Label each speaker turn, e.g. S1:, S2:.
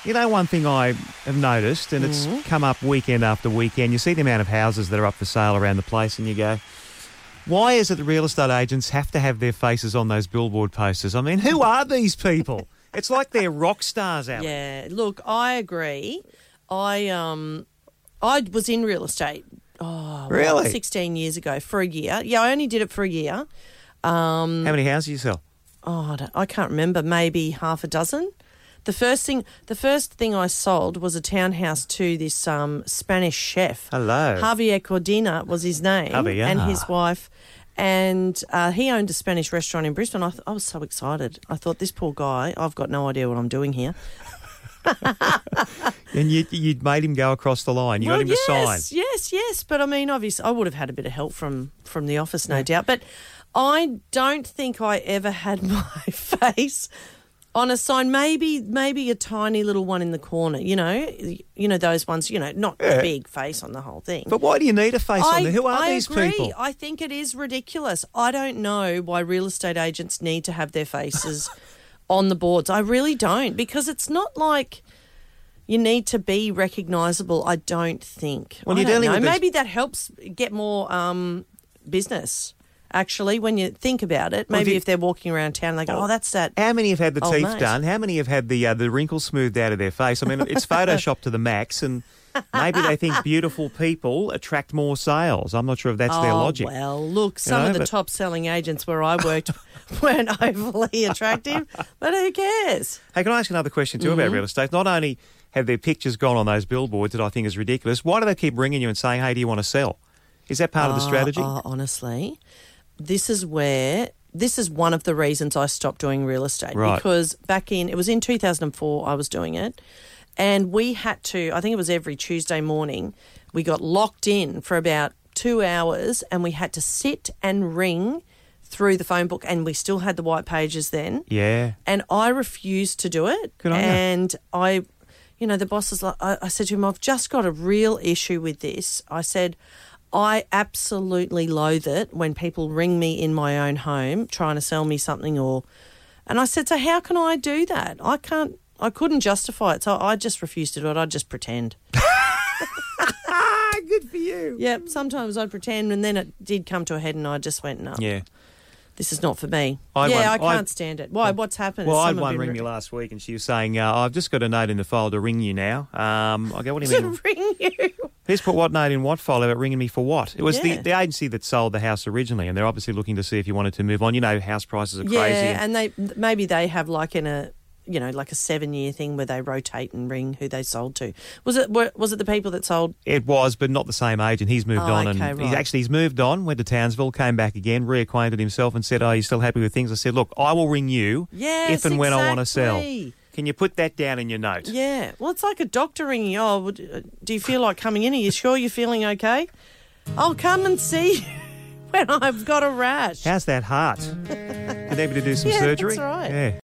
S1: You know, one thing I have noticed, and it's come up weekend after weekend, you see the amount of houses that are up for sale around the place and you go, why is it that real estate agents have to have their faces on those billboard posters? I mean, who are these people? It's like they're rock stars out there.
S2: Yeah, look, I agree. I was in real estate,
S1: Really?
S2: 16 years ago for a year. Yeah, I only did it for a year.
S1: How many houses do you sell?
S2: I can't remember, maybe half a dozen. The first thing I sold was a townhouse to this Spanish chef.
S1: Hello.
S2: Javier Cordina was his name.
S1: Javier.
S2: And his wife. And he owned a Spanish restaurant in Brisbane. I was so excited. I thought, this poor guy, I've got no idea what I'm doing here.
S1: And you'd made him go across the line. You got him to sign.
S2: Yes. But, I mean, obviously, I would have had a bit of help from the office, no doubt. But I don't think I ever had my face on a sign, maybe a tiny little one in the corner, you know those ones, not a big face on the whole thing.
S1: But why do you need a face on there? Who are these
S2: agree.
S1: people?
S2: I think it is ridiculous. I don't know why real estate agents need to have their faces on the boards. I really don't, because it's not like you need to be recognisable, I don't think.
S1: Well,
S2: I
S1: you're
S2: don't
S1: dealing
S2: know.
S1: with
S2: Maybe that helps get more business. Actually, when you think about it, maybe if they're walking around town, they go, that's that.
S1: How many have had the
S2: old
S1: teeth
S2: mate.
S1: done? How many have had the wrinkles smoothed out of their face? I mean, it's photoshopped to the max, and maybe they think beautiful people attract more sales. I'm not sure if that's their logic.
S2: Well, look, some of the top-selling agents where I worked weren't overly attractive, but who cares?
S1: Hey, can I ask another question too about real estate? Not only have their pictures gone on those billboards that I think is ridiculous, why do they keep ringing you and saying, hey, do you want to sell? Is that part of the strategy?
S2: Honestly, this is one of the reasons I stopped doing real estate.
S1: Right.
S2: Because it was in 2004 I was doing it, and we had to, I think it was every Tuesday morning, we got locked in for about 2 hours and we had to sit and ring through the phone book, and we still had the white pages then.
S1: Yeah.
S2: And I refused to do it.
S1: Good on you.
S2: And the boss is like, I said to him, I've just got a real issue with this. I said, I absolutely loathe it when people ring me in my own home trying to sell me something and I said, so how can I do that? I couldn't justify it, so I just refused to do it. I'd just pretend.
S1: Good for you.
S2: Yeah, sometimes I'd pretend, and then it did come to a head and I just went, no.
S1: Yeah.
S2: This is not for me.
S1: I
S2: can't stand it. Why? What's happened?
S1: Well, I had one ring me last week, and she was saying, I've just got a note in the file to ring you now. I go, what do you mean?
S2: To ring you?
S1: Who's put what note in what file about ringing me for what? It was
S2: Yeah.
S1: the agency that sold the house originally, and they're obviously looking to see if you wanted to move on. You know, house prices are crazy.
S2: Yeah, and maybe they have like a 7-year thing where they rotate and ring who they sold to. Was it the people that sold?
S1: It was, but not the same agent. He's moved on,
S2: okay,
S1: and
S2: right.
S1: he's moved on, went to Townsville, came back again, reacquainted himself and said, are you still happy with things? I said, look, I will ring you if and when I want to sell. Can you put that down in your note?
S2: Yeah. Well, it's like a doctor ringing you. Oh, do you feel like coming in? Are you sure you're feeling okay? I'll come and see you when I've got a rash.
S1: How's that heart? You need me to do some surgery?
S2: That's right.
S1: Yeah.